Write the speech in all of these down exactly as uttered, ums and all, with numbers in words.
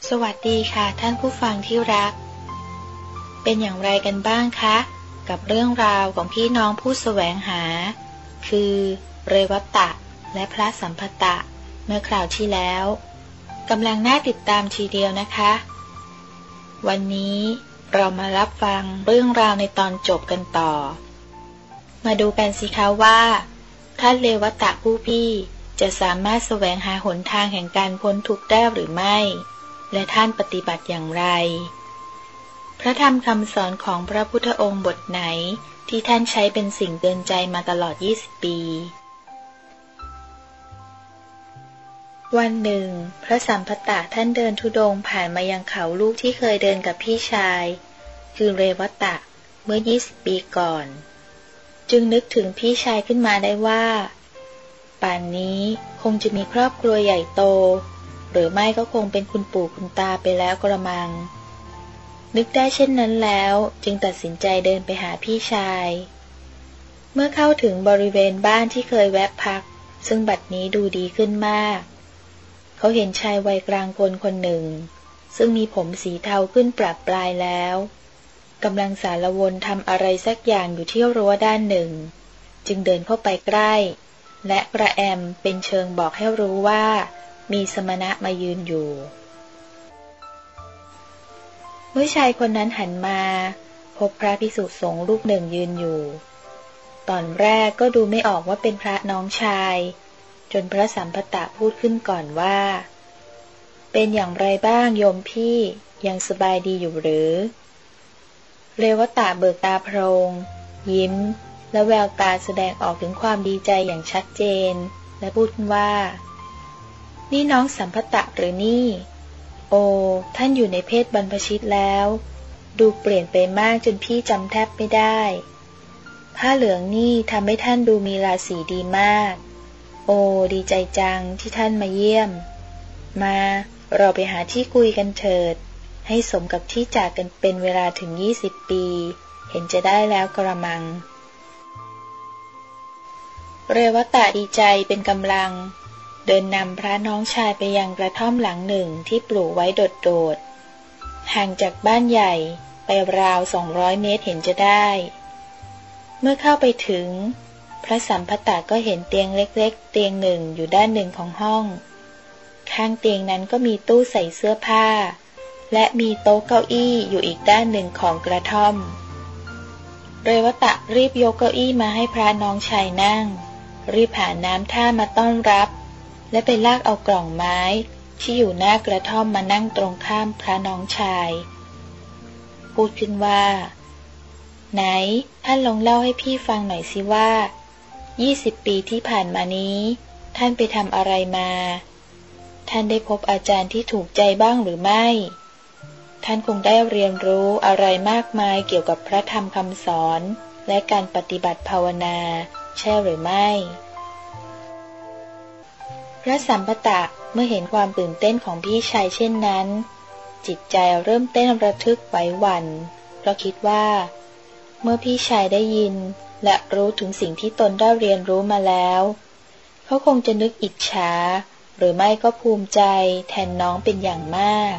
สวัสดีค่ะท่านผู้ฟังที่รักเป็นอย่างไรกันบ้างคะกับเรื่องราวของพี่น้องผู้แสวงหาคือเรวัตะและพระสัมภตะเมื่อคราวที่แล้วกำลังน่าติดตามทีเดียวนะคะวันนี้เรามารับฟังเรื่องราวในตอนจบกันต่อมาดูกันสิคะว่าท่านเรวัตะผู้พี่จะสามารถแสวงหาหนทางแห่งการพ้นทุกข์ได้หรือไม่และท่านปฏิบัติอย่างไรพระธรรมคำสอนของพระพุทธองค์บทไหนที่ท่านใช้เป็นสิ่งเตือนใจมาตลอดยี่สิบปีวันหนึ่งพระสัมภตะท่านเดินธุดงค์ผ่านมายังเขาลูกที่เคยเดินกับพี่ชายคือเรวัตะเมื่อยี่สิบปีก่อนจึงนึกถึงพี่ชายขึ้นมาได้ว่าป่านนี้คงจะมีครอบครัวใหญ่โตหรือไม่ก็คงเป็นคุณปู่คุณตาไปแล้วกระมังนึกได้เช่นนั้นแล้วจึงตัดสินใจเดินไปหาพี่ชายเมื่อเข้าถึงบริเวณบ้านที่เคยแวะพักซึ่งบัดนี้ดูดีขึ้นมากเขาเห็นชายวัยกลางคนคนหนึ่งซึ่งมีผมสีเทาขึ้นปรับปลายแล้วกำลังสารวนทำอะไรสักอย่างอยู่ที่รั้วด้านหนึ่งจึงเดินเข้าไปใกล้และกระแอมเป็นเชิงบอกให้รู้ว่ามีสมณะมายืนอยู่เมื่อชายคนนั้นหันมาพบพระภิกษุสงฆ์รูปหนึ่งยืนอยู่ตอนแรกก็ดูไม่ออกว่าเป็นพระน้องชายจนพระสัมภตะพูดขึ้นก่อนว่าเป็นอย่างไรบ้างโยมพี่ยังสบายดีอยู่หรือเรวัตะเบิกตาโพรงยิ้มและแววตาแสดงออกถึงความดีใจอย่างชัดเจนและพูดว่านี่น้องสัมภตะหรือนี่โอ้ท่านอยู่ในเพศบรรพชิตแล้วดูเปลี่ยนไปมากจนพี่จำแทบไม่ได้ผ้าเหลืองนี่ทำให้ท่านดูมีราศีดีมากโอ้ดีใจจังที่ท่านมาเยี่ยมมาเราไปหาที่คุยกันเถิดให้สมกับที่จากกันเป็นเวลาถึงยี่สิบปีเห็นจะได้แล้วกระมังเรวัตะดีใจเป็นกำลังเดินนำพระน้องชายไปยังกระท่อมหลังหนึ่งที่ปลูกไว้โดดๆห่างจากบ้านใหญ่ไปราวสองร้อยเมตรเห็นจะได้เมื่อเข้าไปถึงพระสัมภตะก็เห็นเตียงเล็กๆเตียงหนึ่งอยู่ด้านหนึ่งของห้องข้างเตียงนั้นก็มีตู้ใส่เสื้อผ้าและมีโต๊ะเก้าอี้อยู่อีกด้านหนึ่งของกระท่อมเรวัตะรีบยกเก้าอี้มาให้พระน้องชายนั่งรีบหาน้ำท่ามาต้อนรับและไปลากเอากล่องไม้ที่อยู่หน้ากระท่อมมานั่งตรงข้ามพระน้องชายพูดขึ้นว่าไหนท่านลองเล่าให้พี่ฟังหน่อยสิว่ายี่สิบปีที่ผ่านมานี้ท่านไปทำอะไรมาท่านได้พบอาจารย์ที่ถูกใจบ้างหรือไม่ท่านคงได้เรียนรู้อะไรมากมายเกี่ยวกับพระธรรมคำสอนและการปฏิบัติภาวนาใช่หรือไม่พระสัมภตะเมื่อเห็นความตื่นเต้นของพี่ชายเช่นนั้นจิตใจเริ่มเต้นระทึกไหวหวั่นเพราะคิดว่าเมื่อพี่ชายได้ยินและรู้ถึงสิ่งที่ตนได้เรียนรู้มาแล้วเขาคงจะนึกอิจฉาหรือไม่ก็ภูมิใจแทนน้องเป็นอย่างมาก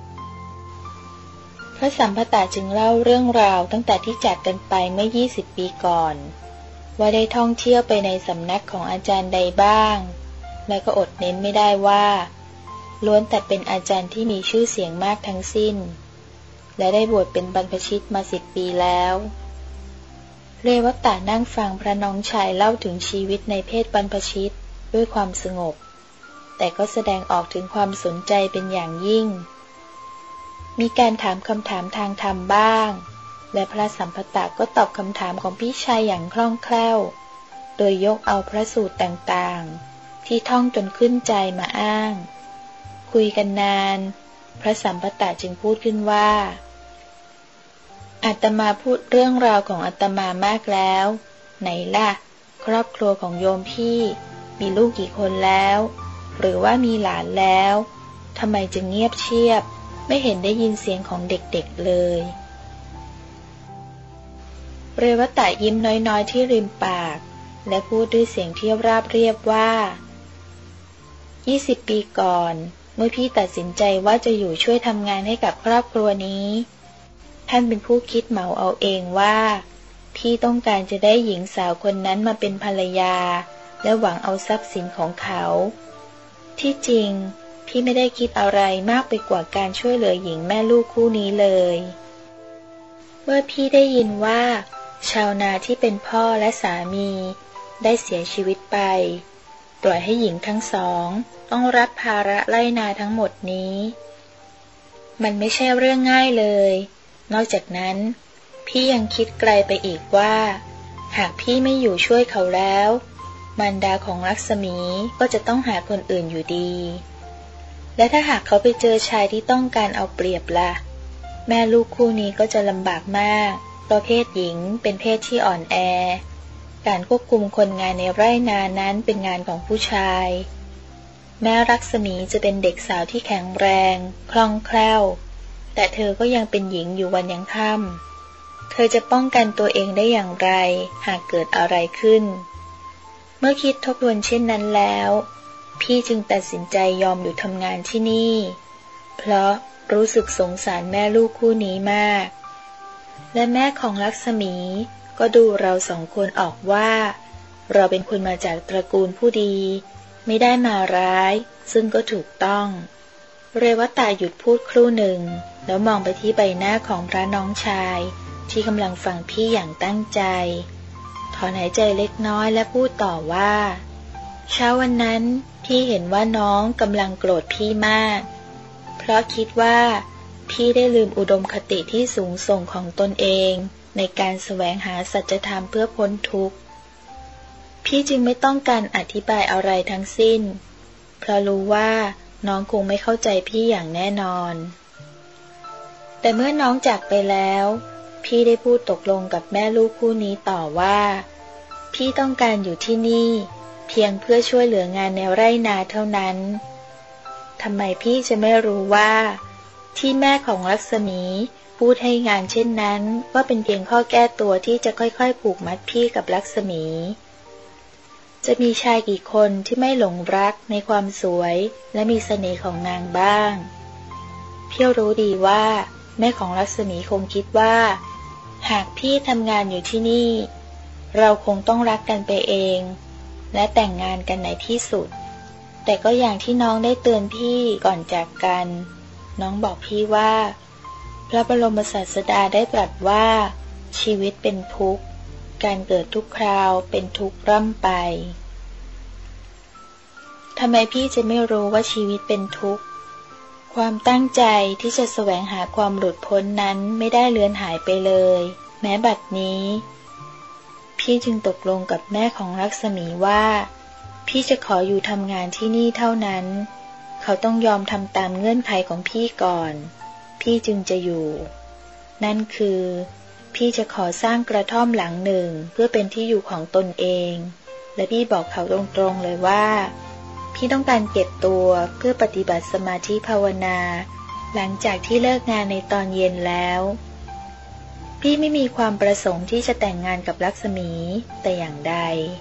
พระสัมภตะจึงเล่าเรื่องราวตั้งแต่ที่จากกันไปเมื่อยี่สิบปีก่อนว่าได้ท่องเที่ยวไปในสำนักของอาจารย์ใดบ้างและก็อดเน้นไม่ได้ว่าล้วนแต่เป็นอาจารย์ที่มีชื่อเสียงมากทั้งสิ้นและได้บวชเป็นบรรพชิตมาสิบปีแล้วเรวัตะนั่งฟังพระน้องชายเล่าถึงชีวิตในเพศบรรพชิตด้วยความสงบแต่ก็แสดงออกถึงความสนใจเป็นอย่างยิ่งมีการถามคำถามทางธรรมบ้างและพระสัมภตะก็ตอบคำถามของพี่ชายอย่างคล่องแคล่วโดยยกเอาพระสูตรต่างๆที่ท่องจนขึ้นใจมาอ้างคุยกันนานพระสัมภตะจึงพูดขึ้นว่าอาตมาพูดเรื่องราวของอาตมามากแล้วไหนล่ะครอบครัวของโยมพี่มีลูกกี่คนแล้วหรือว่ามีหลานแล้วทำไมจึงเงียบเชียบไม่เห็นได้ยินเสียงของเด็กๆเลยเรวัตะยิ้มน้อยๆที่ริมปากและพูดด้วยเสียงที่ราบเรียบว่ายี่สิบปีก่อนมื่อพี่ตัดสินใจว่าจะอยู่ช่วยทำงานให้กับครอบครัวนี้ท่านเป็นผู้คิดเหมาเอาเองว่าพี่ต้องการจะได้หญิงสาวคนนั้นมาเป็นภรรยาและหวังเอาทรัพย์สินของเขาที่จริงพี่ไม่ได้คิดอะไรมากไปกว่าการช่วยเหลือหญิงแม่ลูกคู่นี้เลยเมื่อพี่ได้ยินว่าชาวนาที่เป็นพ่อและสามีได้เสียชีวิตไปปล่อยให้หญิงทั้งสองต้องรับภาระไร่นาทั้งหมดนี้มันไม่ใช่เรื่องง่ายเลยนอกจากนั้นพี่ยังคิดไกลไปอีกว่าหากพี่ไม่อยู่ช่วยเขาแล้วมารดาของลักษมีก็จะต้องหาคนอื่นอยู่ดีและถ้าหากเขาไปเจอชายที่ต้องการเอาเปรียบล่ะแม่ลูกคู่นี้ก็จะลำบากมากเพราะเพศหญิงเป็นเพศที่อ่อนแอการควบคุมคนงานในไร่นานั้นเป็นงานของผู้ชายแม่ลักษมีจะเป็นเด็กสาวที่แข็งแรงคล่องแคล่วแต่เธอก็ยังเป็นหญิงอยู่วันยังค่ำเธอจะป้องกันตัวเองได้อย่างไรหากเกิดอะไรขึ้นเมื่อคิดทบทวนเช่นนั้นแล้วพี่จึงตัดสินใจยอมอยู่ทำงานที่นี่เพราะรู้สึกสงสารแม่ลูกคู่นี้มากและแม่ของลักษมีก็ดูเราสองคนออกว่าเราเป็นคนมาจากตระกูลผู้ดีไม่ได้มาร้ายซึ่งก็ถูกต้องเรวตาหยุดพูดครู่หนึ่งแล้วมองไปที่ใบหน้าของพระน้องชายที่กำลังฟังพี่อย่างตั้งใจถอนหายใจเล็กน้อยและพูดต่อว่าเช้าวันนั้นพี่เห็นว่าน้องกำลังโกรธพี่มากเพราะคิดว่าพี่ได้ลืมอุดมคติที่สูงส่งของตนเองในการแสวงหาสัจธรรมเพื่อพ้นทุกข์พี่จึงไม่ต้องการอธิบายอะไรทั้งสิ้นเพราะรู้ว่าน้องคงไม่เข้าใจพี่อย่างแน่นอนแต่เมื่อน้องจากไปแล้วพี่ได้พูดตกลงกับแม่ลูกคู่นี้ต่อว่าพี่ต้องการอยู่ที่นี่เพียงเพื่อช่วยเหลืองานในไร่นาเท่านั้นทำไมพี่จะไม่รู้ว่าที่แม่ของลักษมีพูดให้งานเช่นนั้นว่าเป็นเพียงข้อแก้ตัวที่จะค่อยๆผูกมัดพี่กับลักษมีจะมีชายกี่คนที่ไม่หลงรักในความสวยและมีเสน่ห์ของนางบ้างพี่รู้ดีว่าแม่ของลักษมีคงคิดว่าหากพี่ทำงานอยู่ที่นี่เราคงต้องรักกันไปเองและแต่งงานกันในที่สุดแต่ก็อย่างที่น้องได้เตือนพี่ก่อนจากกันน้องบอกพี่ว่าพระบรมศาสดาได้ตรัสว่าชีวิตเป็นทุกข์การเกิดทุกคราวเป็นทุกข์ร่ำไปทำไมพี่จะไม่รู้ว่าชีวิตเป็นทุกข์ความตั้งใจที่จะแสวงหาความหลุดพ้นนั้นไม่ได้เลือนหายไปเลยแม้บัดนี้พี่จึงตกลงกับแม่ของลักษมีว่าพี่จะขออยู่ทำงานที่นี่เท่านั้นเขาต้องยอมทำตามเงื่อนไขของพี่ก่อนพี่จึงจะอยู่นั่นคือพี่จะขอสร้างกระท่อมหลังหนึ่งเพื่อเป็นที่อยู่ของตนเองและพี่บอกเขาตรงๆเลยว่าพี่ต้องการเก็บตัวเพื่อปฏิบัติสมาธิภาวนาหลังจากที่เลิกงานในตอนเย็นแล้วพี่ไม่มีความประสงค์ที่จะแต่งงานกับลักษมีแต่อย่างใด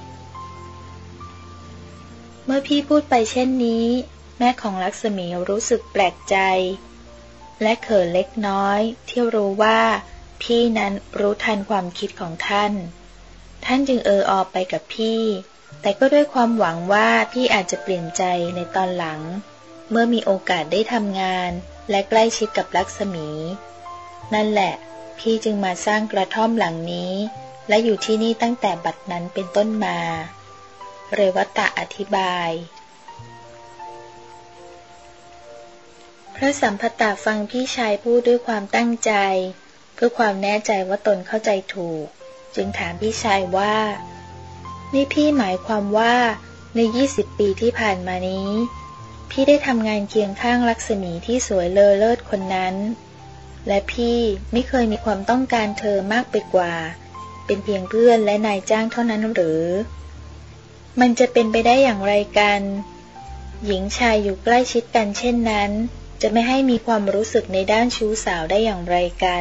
เมื่อพี่พูดไปเช่นนี้แม่ของลักษมีรู้สึกแปลกใจและเขินเล็กน้อยที่รู้ว่าพี่นั้นรู้ทันความคิดของท่านท่านจึงเอออไปกับพี่แต่ก็ด้วยความหวังว่าพี่อาจจะเปลี่ยนใจในตอนหลังเมื่อมีโอกาสได้ทำงานและใกล้ชิดกับลักษมีนั่นแหละพี่จึงมาสร้างกระท่อมหลังนี้และอยู่ที่นี่ตั้งแต่บัดนั้นเป็นต้นมาเรวตะอธิบายพระสัมภตะฟังพี่ชายพูดด้วยความตั้งใจเพื่อความแน่ใจว่าตนเข้าใจถูกจึงถามพี่ชายว่านี่พี่หมายความว่าในยี่สิบปีที่ผ่านมานี้พี่ได้ทำงานเคียงข้างลักษมีที่สวยเลอเลิศคนนั้นและพี่ไม่เคยมีความต้องการเธอมากไปกว่าเป็นเพียงเพื่อนและนายจ้างเท่านั้นหรือมันจะเป็นไปได้อย่างไรกันหญิงชายอยู่ใกล้ชิดกันเช่นนั้นจะไม่ให้มีความรู้สึกในด้านชู้สาวได้อย่างไรกัน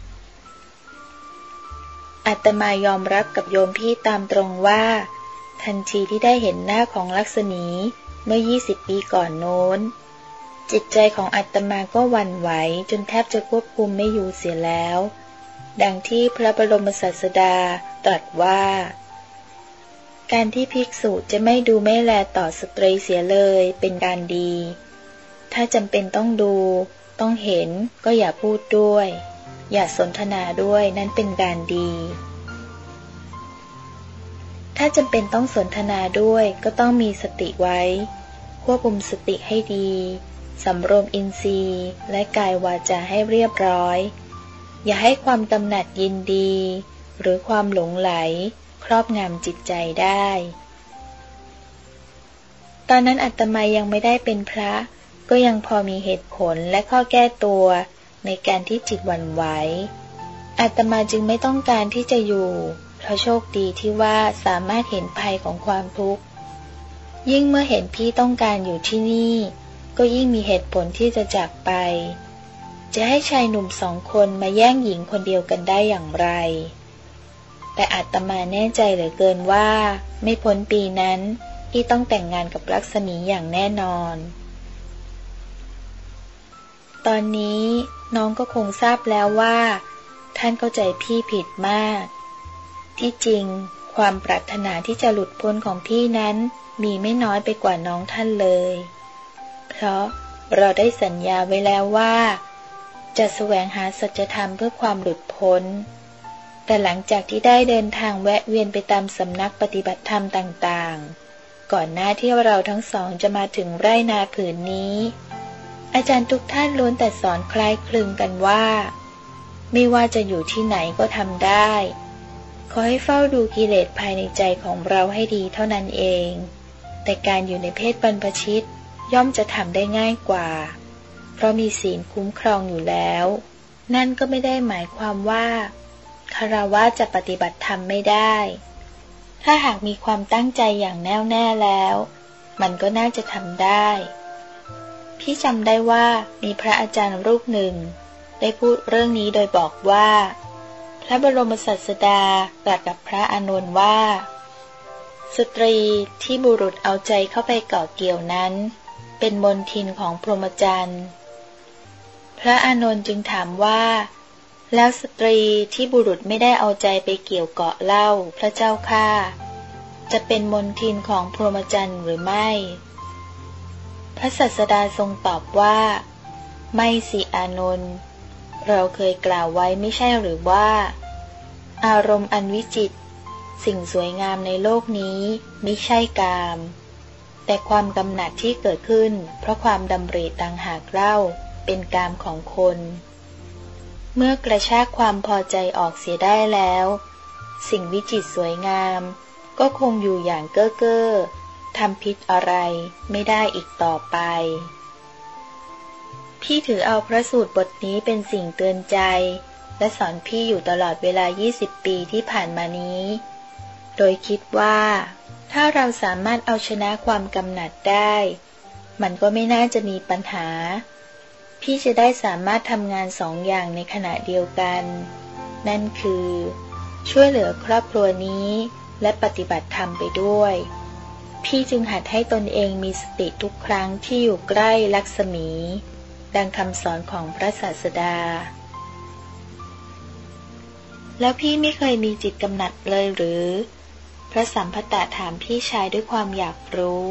อาตมายอมรับกับโยมพี่ตามตรงว่าทันทีที่ได้เห็นหน้าของลักษมีเมื่อยี่สิบปีก่อนโน้นจิตใจของอาตมาก็หวั่นไหวจนแทบจะควบคุมไม่อยู่เสียแล้วดังที่พระบรมศาสดาตรัสว่าการที่ภิกษุจะไม่ดูไม่แลต่อสตรีเสียเลยเป็นการดีถ้าจำเป็นต้องดูต้องเห็นก็อย่าพูดด้วยอย่าสนทนาด้วยนั่นเป็นการดีถ้าจำเป็นต้องสนทนาด้วยก็ต้องมีสติไว้ควบคุมสติให้ดีสำรวมอินทรีย์และกายวาจาให้เรียบร้อยอย่าให้ความกำหนัดยินดีหรือความหลงไหลครอบงำจิตใจได้ตอนนั้นอาตมายังไม่ได้เป็นพระก็ยังพอมีเหตุผลและข้อแก้ตัวในการที่จิตหวั่นไหวอาตมาจึงไม่ต้องการที่จะอยู่เพราะโชคดีที่ว่าสามารถเห็นภัยของความทุกข์ยิ่งเมื่อเห็นพี่ต้องการอยู่ที่นี่ก็ยิ่งมีเหตุผลที่จะจากไปจะให้ชายหนุ่มสองคนมาแย่งหญิงคนเดียวกันได้อย่างไรแต่อาตมาแน่ใจเหลือเกินว่าไม่พ้นปีนั้นพี่ต้องแต่งงานกับลักษมีอย่างแน่นอนตอนนี้น้องก็คงทราบแล้วว่าท่านเข้าใจพี่ผิดมากที่จริงความปรารถนาที่จะหลุดพ้นของพี่นั้นมีไม่น้อยไปกว่าน้องท่านเลยเพราะเราได้สัญญาไว้แล้วว่าจะแสวงหาสัจธรรมเพื่อความหลุดพ้นแต่หลังจากที่ได้เดินทางแวะเวียนไปตามสำนักปฏิบัติธรรมต่างๆก่อนหน้าที่เราทั้งสองจะมาถึงไร่นาผืนนี้อาจารย์ทุกท่านล้วนแต่สอนคล้ายคลึงกันว่าไม่ว่าจะอยู่ที่ไหนก็ทำได้ขอให้เฝ้าดูกิเลสภายในใจของเราให้ดีเท่านั้นเองแต่การอยู่ในเพศบรรพชิตย่อมจะทำได้ง่ายกว่าเพราะมีศีลคุ้มครองอยู่แล้วนั่นก็ไม่ได้หมายความว่าคฤหัสถ์จะปฏิบัติธรรมไม่ได้ถ้าหากมีความตั้งใจอย่างแน่วแน่แล้วมันก็น่าจะทำได้พี่จำได้ว่ามีพระอาจารย์รูปหนึ่งได้พูดเรื่องนี้โดยบอกว่าพระบรมศาสดาตรัสกับพระอานนท์ว่าสตรีที่บุรุษเอาใจเข้าไปเกาะเกี่ยวนั้นเป็นมนทินของพรหมจรรย์พระอานนท์จึงถามว่าแล้วสตรีที่บุรุษไม่ได้เอาใจไปเกี่ยวเกาะเล่าพระเจ้าข้าจะเป็นมนทินของพรหมจรรย์หรือไม่พระศาสดาทรงตอบว่าไม่สิอานนท์เราเคยกล่าวไว้ไม่ใช่หรือว่าอารมณ์อันวิจิตรสิ่งสวยงามในโลกนี้มิใช่กามแต่ความกำหนัดที่เกิดขึ้นเพราะความดำริต่างหากเล่าเป็นกามของคนเมื่อกระชากความพอใจออกเสียได้แล้วสิ่งวิจิตรสวยงามก็คงอยู่อย่างเก้อเก้อทำพิษอะไรไม่ได้อีกต่อไปพี่ถือเอาพระสูตรบทนี้เป็นสิ่งเตือนใจและสอนพี่อยู่ตลอดเวลายี่สิบปีที่ผ่านมานี้โดยคิดว่าถ้าเราสามารถเอาชนะความกำหนัดได้มันก็ไม่น่าจะมีปัญหาพี่จะได้สามารถทำงานสองอย่างในขณะเดียวกันนั่นคือช่วยเหลือครอบครัวนี้และปฏิบัติธรรมไปด้วยพี่จึงหัดให้ตนเองมีสติทุกครั้งที่อยู่ใกล้ลักษมีดังคำสอนของพระศาสดาแล้วพี่ไม่เคยมีจิตกำหนัดเลยหรือพระสัมภตะถามพี่ชายด้วยความอยากรู้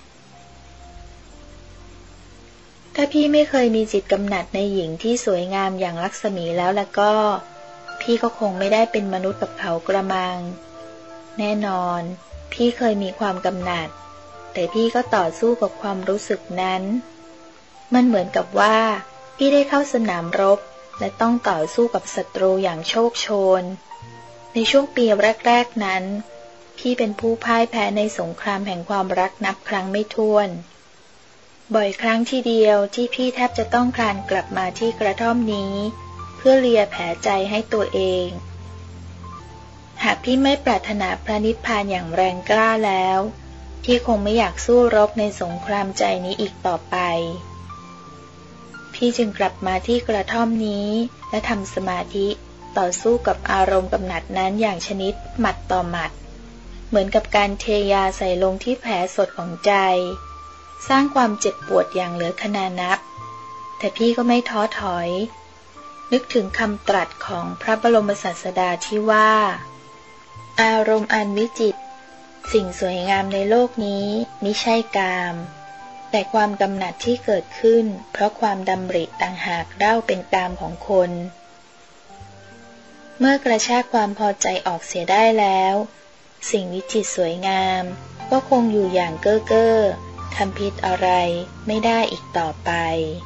ถ้าพี่ไม่เคยมีจิตกำหนัดในหญิงที่สวยงามอย่างลักษมีแล้วล่ะก็พี่ก็คงไม่ได้เป็นมนุษย์กับเขากระมังแน่นอนพี่เคยมีความกำหนัดแต่พี่ก็ต่อสู้กับความรู้สึกนั้นมันเหมือนกับว่าพี่ได้เข้าสนามรบและต้องต่อสู้กับศัตรูอย่างโชคโชนในช่วงปีแรกๆนั้นพี่เป็นผู้พ่ายแพ้ในสงครามแห่งความรักนับครั้งไม่ถ้วนบ่อยครั้งทีเดียวที่พี่แทบจะต้องคลานกลับมาที่กระท่อมนี้เพื่อเลียแผลใจให้ตัวเองหากพี่ไม่ปรารถนาพระนิพพานอย่างแรงกล้าแล้วพี่คงไม่อยากสู้รบในสงครามใจนี้อีกต่อไปพี่จึงกลับมาที่กระท่อมนี้และทำสมาธิต่อสู้กับอารมณ์กำหนัดนั้นอย่างชนิดหมัดต่อหมัดเหมือนกับการเทยาใส่ลงที่แผลสดของใจสร้างความเจ็บปวดอย่างเหลือคนานับแต่พี่ก็ไม่ท้อถอยนึกถึงคำตรัสของพระบรมศาสดาที่ว่าอารมณ์อันวิจิตรสิ่งสวยงามในโลกนี้มิใช่กามแต่ความกำหนัดที่เกิดขึ้นเพราะความดำริต่างหากเล่าเป็นกามของคนเมื่อกระชากความพอใจออกเสียได้แล้วสิ่งวิจิตรสวยงามก็คงอยู่อย่างเก้อเก้อทำผิดอะไรไม่ได้อีกต่อไป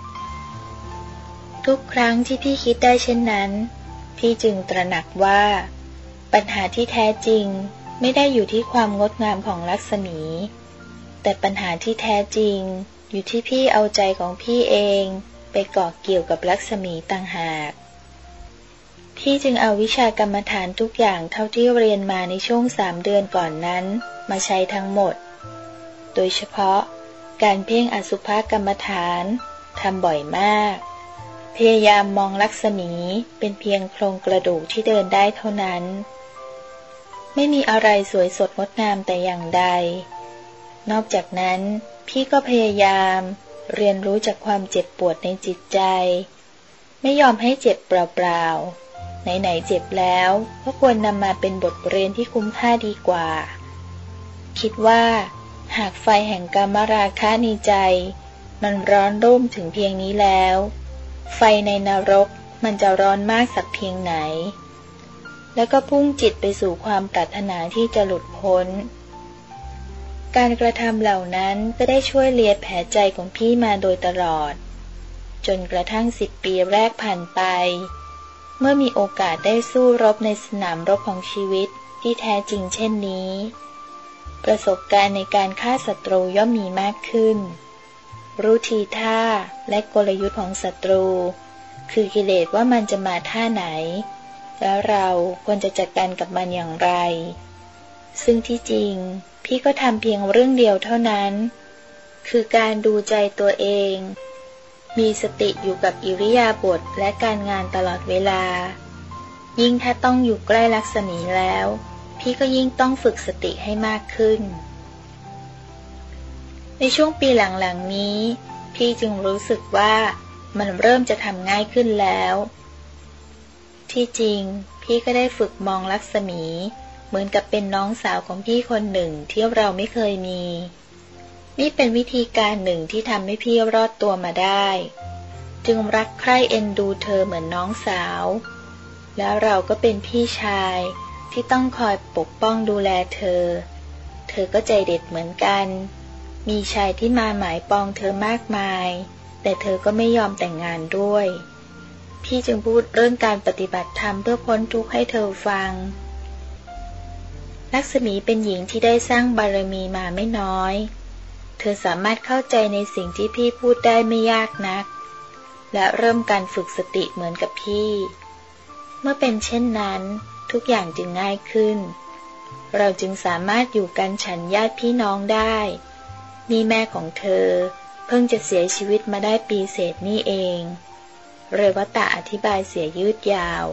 ทุกครั้งที่พี่คิดได้เช่นนั้นพี่จึงตระหนักว่าปัญหาที่แท้จริงไม่ได้อยู่ที่ความงดงามของลักษมีแต่ปัญหาที่แท้จริงอยู่ที่พี่เอาใจของพี่เองไปเกาะเกี่ยวกับลักษมีต่างหากพี่จึงเอาวิชากรรมฐานทุกอย่างเท่าที่เรียนมาในช่วงสามเดือนก่อนนั้นมาใช้ทั้งหมดโดยเฉพาะการเพ่งอสุภกรรมฐานทำบ่อยมากพยายามมองลักษมีเป็นเพียงโครงกระดูกที่เดินได้เท่านั้นไม่มีอะไรสวยสดงดงามแต่อย่างใดนอกจากนั้นพี่ก็พยายามเรียนรู้จากความเจ็บปวดในจิตใจไม่ยอมให้เจ็บเปล่าๆไหนๆเจ็บแล้วก็ควรนำมาเป็นบทเรียนที่คุ้มค่าดีกว่าคิดว่าหากไฟแห่งกามราคะในใจมันร้อนรุ่มถึงเพียงนี้แล้วไฟในนรกมันจะร้อนมากสักเพียงไหนแล้วก็พุ่งจิตไปสู่ความปรารถนาที่จะหลุดพ้นการกระทำเหล่านั้นก็ได้ช่วยเลียแผลใจของพี่มาโดยตลอดจนกระทั่งสิบปีแรกผ่านไปเมื่อมีโอกาสได้สู้รบในสนามรบของชีวิตที่แท้จริงเช่นนี้ประสบการณ์ในการฆ่าศัตรูย่อมมีมากขึ้นรู้ทีท่าและกลยุทธ์ของศัตรูคือกิเลสว่ามันจะมาท่าไหนแล้วเราควรจะจัดการกับมันอย่างไรซึ่งที่จริงพี่ก็ทำเพียงเรื่องเดียวเท่านั้นคือการดูใจตัวเองมีสติอยู่กับอิริยาบถและการงานตลอดเวลายิ่งถ้าต้องอยู่ใกล้ลักษมีแล้วพี่ก็ยิ่งต้องฝึกสติให้มากขึ้นในช่วงปีหลังๆนี้พี่จึงรู้สึกว่ามันเริ่มจะทำง่ายขึ้นแล้วที่จริงพี่ก็ได้ฝึกมองลักษมีเหมือนกับเป็นน้องสาวของพี่คนหนึ่งที่เราไม่เคยมีนี่เป็นวิธีการหนึ่งที่ทำให้พี่รอดตัวมาได้จึงรักใคร่เอ็นดูเธอเหมือนน้องสาวแล้วเราก็เป็นพี่ชายที่ต้องคอยปกป้องดูแลเธอเธอก็ใจเด็ดเหมือนกันมีชายที่มาหมายปองเธอมากมายแต่เธอก็ไม่ยอมแต่งงานด้วยพี่จึงพูดเรื่องการปฏิบัติธรรมเพื่อพ้นทุกข์ให้เธอฟังลักษมีเป็นหญิงที่ได้สร้างบารมีมาไม่น้อยเธอสามารถเข้าใจในสิ่งที่พี่พูดได้ไม่ยากนักและเริ่มการฝึกสติเหมือนกับพี่เมื่อเป็นเช่นนั้นทุกอย่างจึงง่ายขึ้นเราจึงสามารถอยู่กันฉันญาติพี่น้องได้นี่แม่ของเธอเพิ่งจะเสียชีวิตมาได้ปีเศษนี่เองเรวตะอธิบายเสียยืดยาว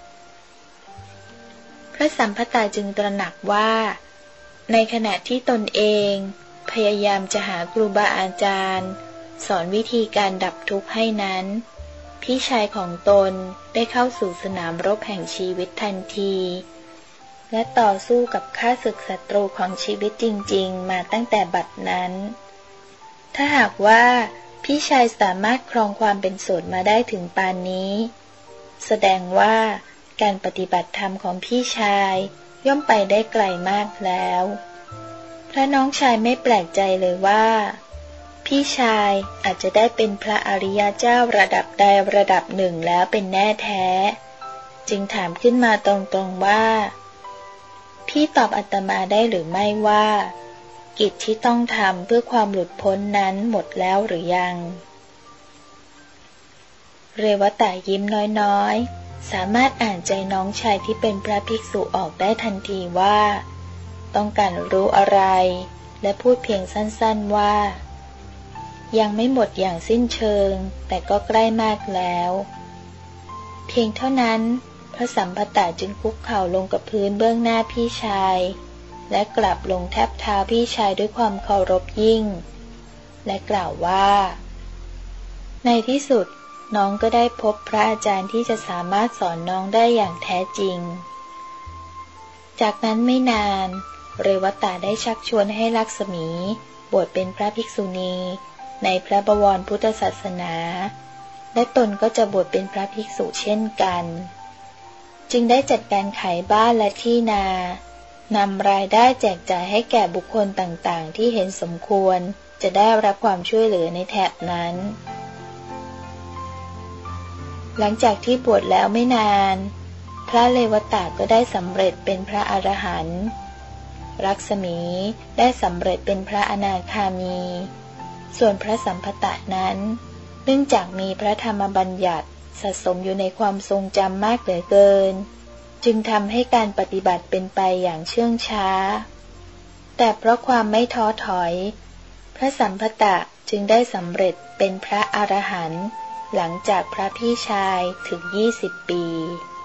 พระสัมภตาจึงตระหนักว่าในขณะที่ตนเองพยายามจะหาครูบาอาจารย์สอนวิธีการดับทุกข์ให้นั้นพี่ชายของตนได้เข้าสู่สนามรบแห่งชีวิตทันทีและต่อสู้กับข้าศึกศัตรูของชีวิตจริงๆมาตั้งแต่บัดนั้นถ้าหากว่าพี่ชายสามารถครองความเป็นโสดมาได้ถึงปานนี้แสดงว่าการปฏิบัติธรรมของพี่ชายย่อมไปได้ไกลมากแล้วพระน้องชายไม่แปลกใจเลยว่าพี่ชายอาจจะได้เป็นพระอริยเจ้าระดับใดระดับหนึ่งแล้วเป็นแน่แท้จึงถามขึ้นมาตรงๆว่าพี่ตอบอาตมาได้หรือไม่ว่ากิจที่ต้องทำเพื่อความหลุดพ้นนั้นหมดแล้วหรือยังเรวตะยิ้มน้อยๆสามารถอ่านใจน้องชายที่เป็นพระภิกษุออกได้ทันทีว่าต้องการรู้อะไรและพูดเพียงสั้นๆว่ายังไม่หมดอย่างสิ้นเชิงแต่ก็ใกล้มากแล้วเพียงเท่านั้นพระสัมภตะจึงคุกเข่าลงกับพื้นเบื้องหน้าพี่ชายและกลับลงแทบเท้าพี่ชายด้วยความเคารพยิ่งและกล่าวว่าในที่สุดน้องก็ได้พบพระอาจารย์ที่จะสามารถสอนน้องได้อย่างแท้จริงจากนั้นไม่นานเรวตะได้ชักชวนให้ลักษมีบวชเป็นพระภิกษุณีในพระบวรพุทธศาสนาและตนก็จะบวชเป็นพระภิกษุเช่นกันจึงได้จัดการขายบ้านและที่นานำรายได้แจกจ่ายให้แก่บุคคลต่างๆที่เห็นสมควรจะได้รับความช่วยเหลือในแถบนั้นหลังจากที่บวชแล้วไม่นานพระเลวตะก็ได้สำเร็จเป็นพระอรหันต์ลักษมีได้สำเร็จเป็นพระอนาคามีส่วนพระสัมภตะนั้นเนื่องจากมีพระธรรมบัญญัติสะสมอยู่ในความทรงจำมากเหลือเกินจึงทำให้การปฏิบัติเป็นไปอย่างเชื่องช้าแต่เพราะความไม่ท้อถอยพระสัมภตะจึงได้สำเร็จเป็นพระอรหันต์หลังจากพระพี่ชายถึงยี่สิบปี